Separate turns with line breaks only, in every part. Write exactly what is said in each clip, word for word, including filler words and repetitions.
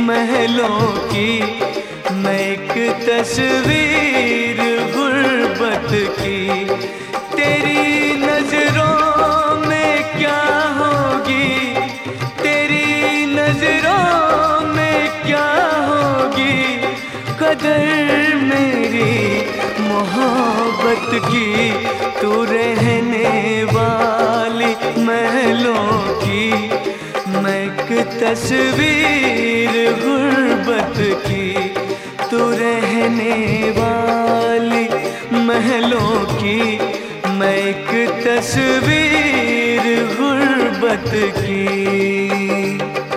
महलों की, मैं एक तस्वीर गुर्बत की। तेरी नजरों में क्या होगी, तेरी नजरों में क्या होगी कदर मेरी मोहब्बत की। तू रहने वाली महलों की, मैं एक तस्वीर गुर्बत की। तू रहने वाली महलों की, मैं एक तस्वीर गुर्बत की।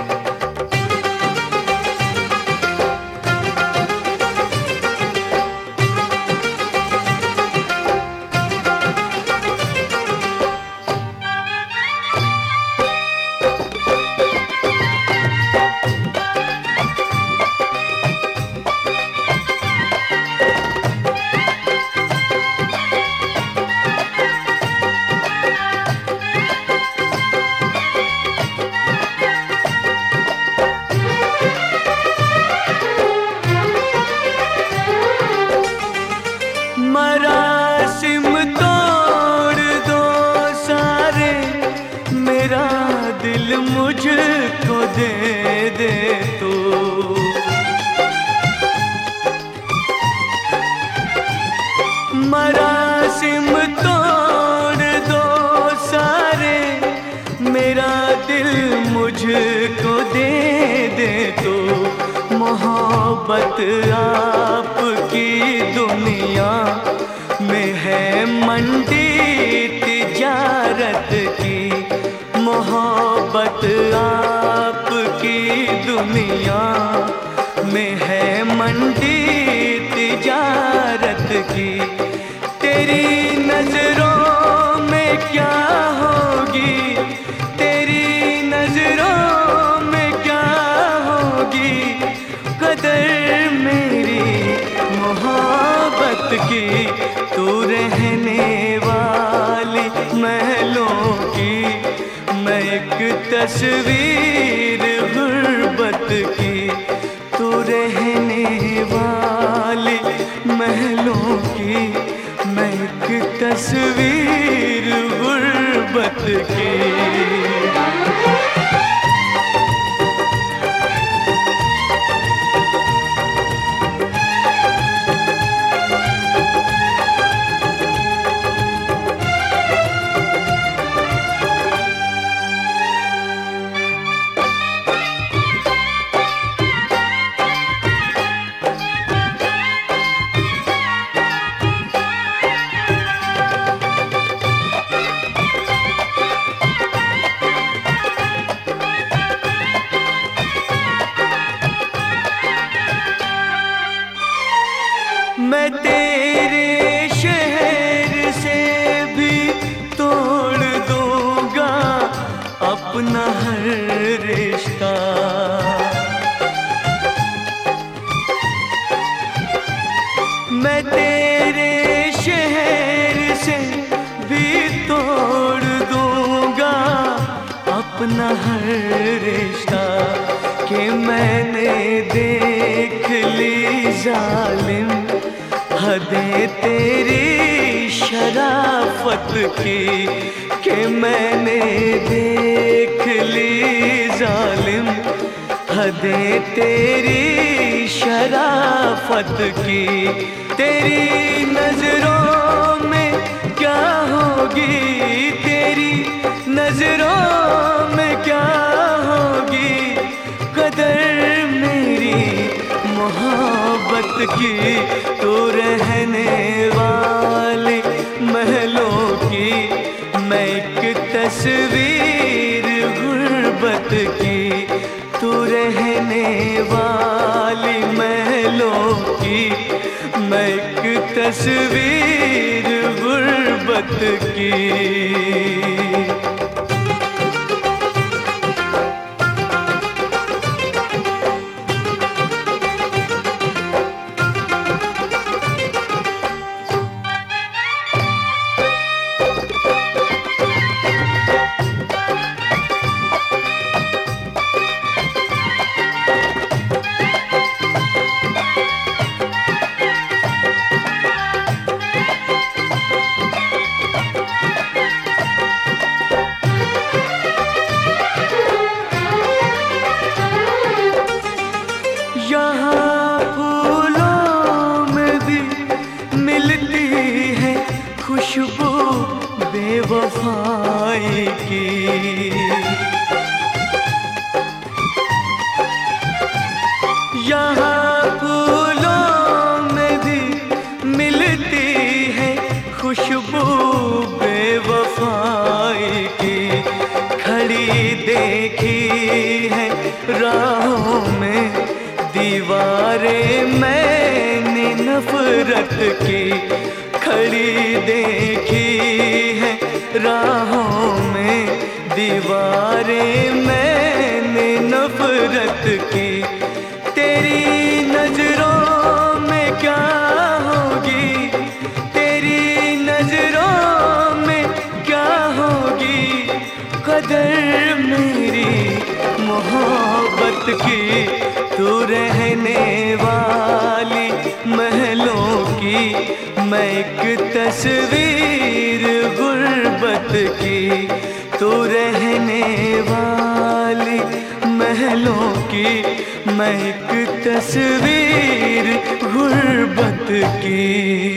मरासिम तोड़ दो सारे, मेरा दिल मुझको दे दे तू। मरासिम तोड़ दो सारे, मेरा दिल मुझको दे दे तू। मोहब्बत आपकी दुनिया में है मंडी तिजारत की। मोहब्बत आपकी दुनिया में है मंडी तिजारत की। तेरी नजरों में क्या होगी, तेरी नजरों में क्या होगी कदर मेरी मोहब्बत की। तू रहने वाली महलों की, मैं एक तस्वीर गुर्बत की। तू रहने वाली महलों की, मैं एक तस्वीर गुर्बत की। मैं तेरे शहर से भी तोड़ दूंगा अपना हर रिश्ता। मैं तेरे शहर से भी तोड़ दूंगा अपना हर रिश्ता। कि मैंने देख ली जालिम हदें तेरी शराफत की। कि मैंने देख ली जालिम हदें तेरी शराफत की। तेरी नजरों में क्या होगी, तेरी नजरों में क्या होगी कदर मेरी मोहब्बत की। तू रहने वाली महलों की, मैं एक तस्वीर गुर्बत की। तू रहने वाली महलों की, मैं एक तस्वीर गुर्बत की। खड़ी देखी है राहों में दीवारें मैंने नफरत की, खड़ी देखी है राहों में दीवारें मैंने नफरत की। तेरी नजरों में क्या होगी, तेरी नजरों में क्या होगी कदर मेरी मोहब्बत की। तू रहने वाली महलों की, मैं एक तस्वीर गुर्बत की। तू रहने वाली महलों की, मैं एक तस्वीर गुर्बत की।